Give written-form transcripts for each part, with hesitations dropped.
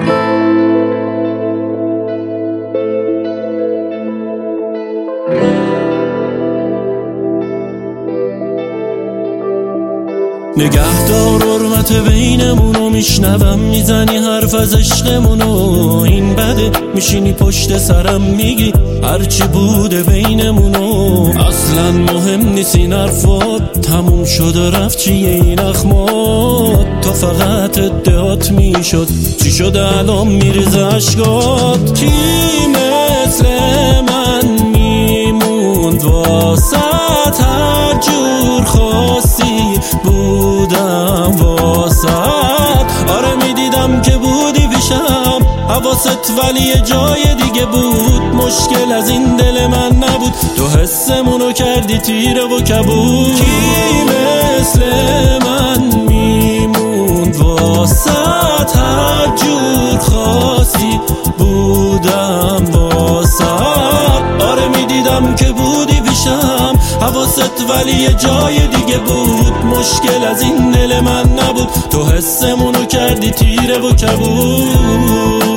نگهدار حرمت بینمونو، میشنوم میزنی حرف از عشقمونو. این بده میشینی پشت سرم میگی هرچی بوده بینمونو. اصلا مهم نیست این حرفات، تموم شد و رفت چیه این اخمات. تا فقط ادعات میشد، چی شده الان میریزه عشقات. کی مثل من میموند واسط، هر جور خواستی بودم واسط. آره میدیدم که بودی پیشم حواست، ولی یه جای دیگه بود. مشکل از این دل من نبود، تو حسمونو کردی تیره و کبود. کی مثل من میموند واسط، هر جور خواستی بودم واسط. آره میدیدم که بودی پیشم حواست، ولی یه جای دیگه بود. مشکل از این دل من نبود، تو حسمونو کردی تیره و کبود.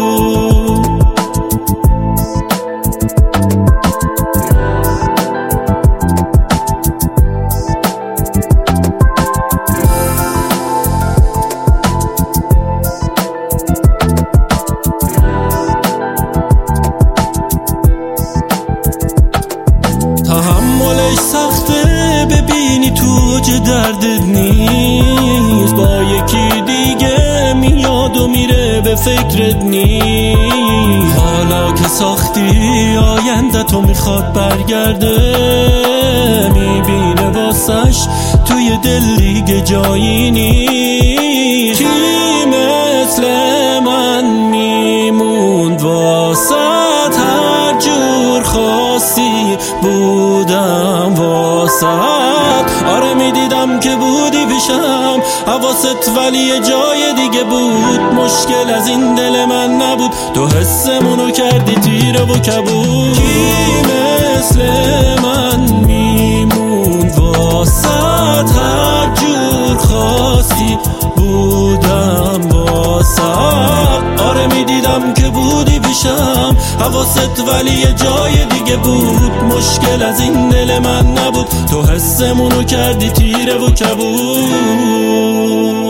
تحملش سخته، ببینی تو چه دردت نیست. با یکی دیگه میاد و میره، به فکرت نیست. حالا که ساختی آینده تو میخواد برگرده، میبینه واسش توی دل دیگه جایی نیست. کی مثل من میموند واسط، هر جور خواستی بودم واسط. آره میدیدم که بودی پیشم حواست، ولی یه جای دیگه بود. مشکل از این دل من نبود، تو حسمونو کردی تیره و کبود. کی مثل من میموند واسط، هر جور خواستی بودم واسط. آره میدیدم که بودی پیشم حواست، ولی یه جای دیگه بود. مشکل از این دل من نبود، تو حسمونو کردی تیره و کبود.